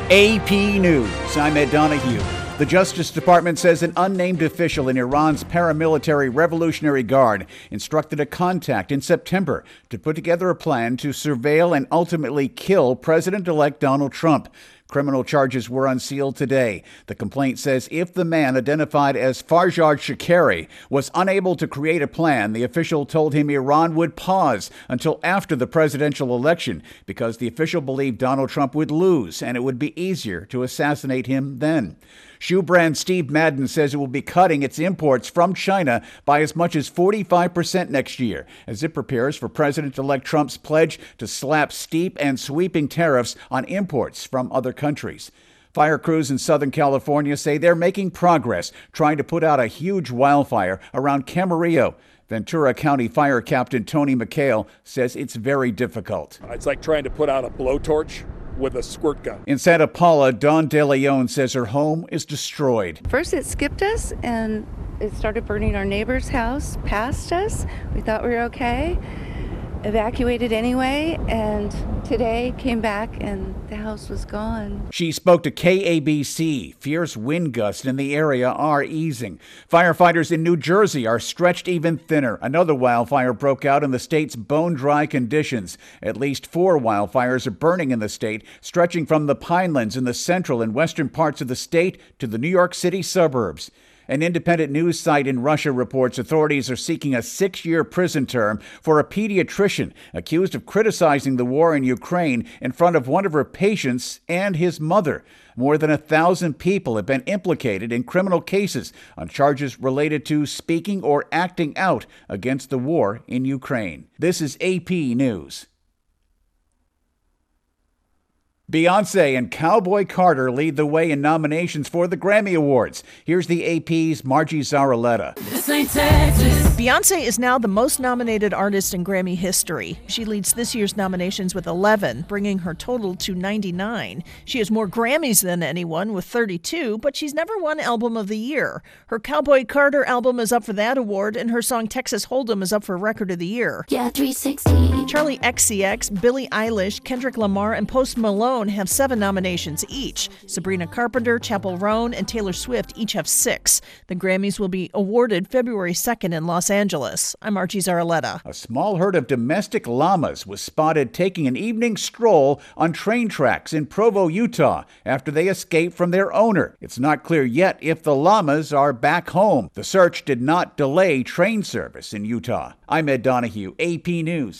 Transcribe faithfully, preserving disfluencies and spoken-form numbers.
A P News, I'm Ed Donahue. The Justice Department says an unnamed official in Iran's paramilitary Revolutionary Guard instructed a contact in September to put together a plan to surveil and ultimately kill President-elect Donald Trump. Criminal charges were unsealed today. The complaint says if the man identified as Farjad Shakari was unable to create a plan, the official told him Iran would pause until after the presidential election because the official believed Donald Trump would lose and it would be easier to assassinate him then. Shoe brand Steve Madden says it will be cutting its imports from China by as much as forty-five percent next year as it prepares for President-elect Trump's pledge to slap steep and sweeping tariffs on imports from other countries. Fire crews in Southern California say they're making progress trying to put out a huge wildfire around Camarillo. Ventura County Fire Captain Tony McHale says it's very difficult. It's like trying to put out a blowtorch with a squirt gun. In Santa Paula, Dawn De Leon says her home is destroyed. First it skipped us and it started burning our neighbor's house past us. We thought we were okay. Evacuated anyway, and today came back and the house was gone. She spoke to K A B C. Fierce wind gusts in the area are easing. Firefighters in New Jersey are stretched even thinner. Another wildfire broke out in the state's bone-dry conditions. At least four wildfires are burning in the state, stretching from the Pinelands in the central and western parts of the state to the New York City suburbs. An independent news site in Russia reports authorities are seeking a six-year prison term for a pediatrician accused of criticizing the war in Ukraine in front of one of her patients and his mother. More than a thousand people have been implicated in criminal cases on charges related to speaking or acting out against the war in Ukraine. This is A P News. Beyonce and Cowboy Carter lead the way in nominations for the Grammy Awards. Here's the A P's Margie Zaraletta. This ain't Texas. Beyonce is now the most nominated artist in Grammy history. She leads this year's nominations with eleven, bringing her total to ninety-nine. She has more Grammys than anyone with thirty-two, but she's never won Album of the Year. Her Cowboy Carter album is up for that award, and her song Texas Hold'em is up for Record of the Year. Yeah, three sixty. Charlie X C X, Billie Eilish, Kendrick Lamar, and Post Malone have seven nominations each. Sabrina Carpenter, Chappell Roan, and Taylor Swift each have six. The Grammys will be awarded February second in Los Angeles. I'm Archie Zaraletta. A small herd of domestic llamas was spotted taking an evening stroll on train tracks in Provo, Utah, after they escaped from their owner. It's not clear yet if the llamas are back home. The search did not delay train service in Utah. I'm Ed Donahue, A P News.